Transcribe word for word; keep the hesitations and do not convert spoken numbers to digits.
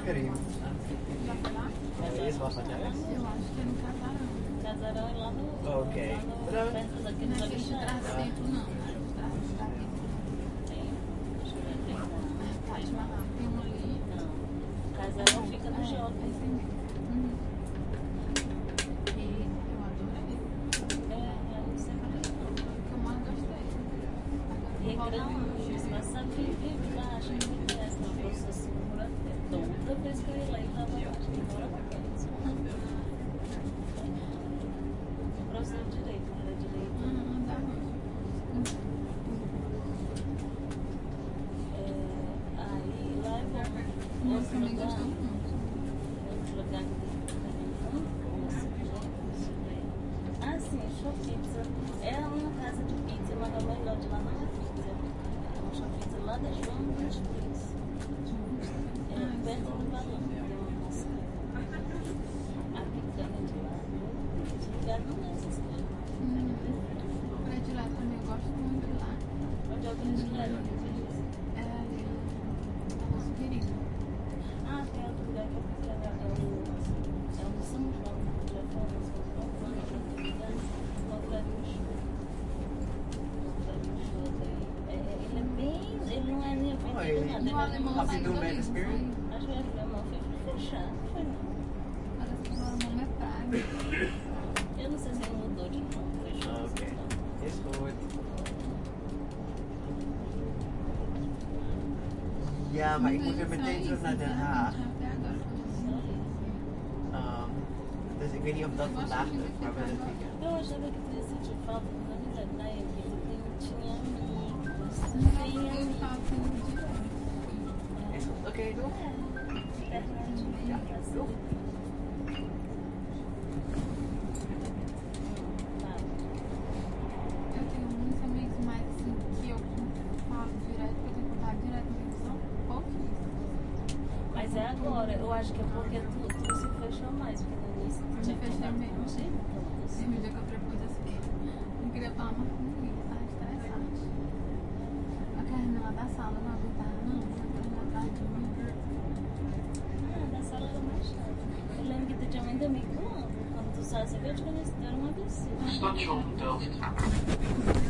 querido. Já foi lá? É isso, Boston Terrace? Eu acho que é no Casarão. Casarão é lá no... Ok. Lá no, Pronto. perto daquele Não é ali. aquele de Trás-Tempo, não. É de Trás-Tempo. Tem. Deixa eu ver, tem não. Taj Mahal. Tem um ali. Não. Casarão fica no É, shopping. esse mesmo. Uhum. E eu adorei. É, eu não sei como é que não. Foi o que eu mais gostei. E é Agora eu vou voltar lá. grande, mas sabe que vive lá, acho que me interessa, uma pessoa segura. Toda vez que eu ia lá, ele tava lá, acho que mora lá perto. O professor de direito, não era direito. Ah, dá mais. É, aí lá é bom. Nós Outro também lugar, gostamos muito. outro lugar que tem muito gosto, gente. Ah, sim, show pizza. É uma casa de pizza, mas a melhor de lá não é pizza. É uma show pizza lá da João vinte e três. É, perto do balão, tem uma moça. A picanha de lá, esse lugar não é essas coisas. Hum. Predileto também, eu gosto muito de lá. Onde é o predileto? É ali, na nossa querida. Ah, tem outro lugar que eu fui, é o, é o São João, já falou São João, quando eu fui lá, no Alvarinho Show. No Alvarinho Show daí, é, ele é bem, ele não é nem bem Oi. tudo nada, No ele é alemão uma- Happy sai New do Man livro, Spirit? sai. acho que o alemão foi fechado, não foi não. Parece que o alemão é praga. Eu não sei se ele mudou de novo, fechou. Ah, ok. Ist gut. Ja, maar ik moet weer meteen terug naar Den Haag. Até agora foi isso. Um, dus ik weet niet of dat vandaag lukt, maar wel het weekend. Eu achava que teria sentido falta da amizade na época, porque eu tinha amigos, Não, tem porque eu amigos. tava sendo direto. Is goed? Oké, doe. É, pertinho, Ja, assim. doe. Tá. Eu tenho muitos amigos, mas assim, que eu falo direto, que eu tenho contato direto mesmo, são pouquíssimos. Mas é agora, eu acho que é porque tu, tu se fechou mais, porque no início tu Eu tinha me fechei contato mesmo. contigo, então Esse assim. dia que eu propus assim, não queria falar mais comigo, tá estressante. Eu quero terminar da sala, não aguentar, não, não terminar tarde de mim. Ah, da sala era mais chato. Eu lembro que tu tinha muito amigo quando tu só sabia te conhecer, tu era uma pessoa. Station Delft.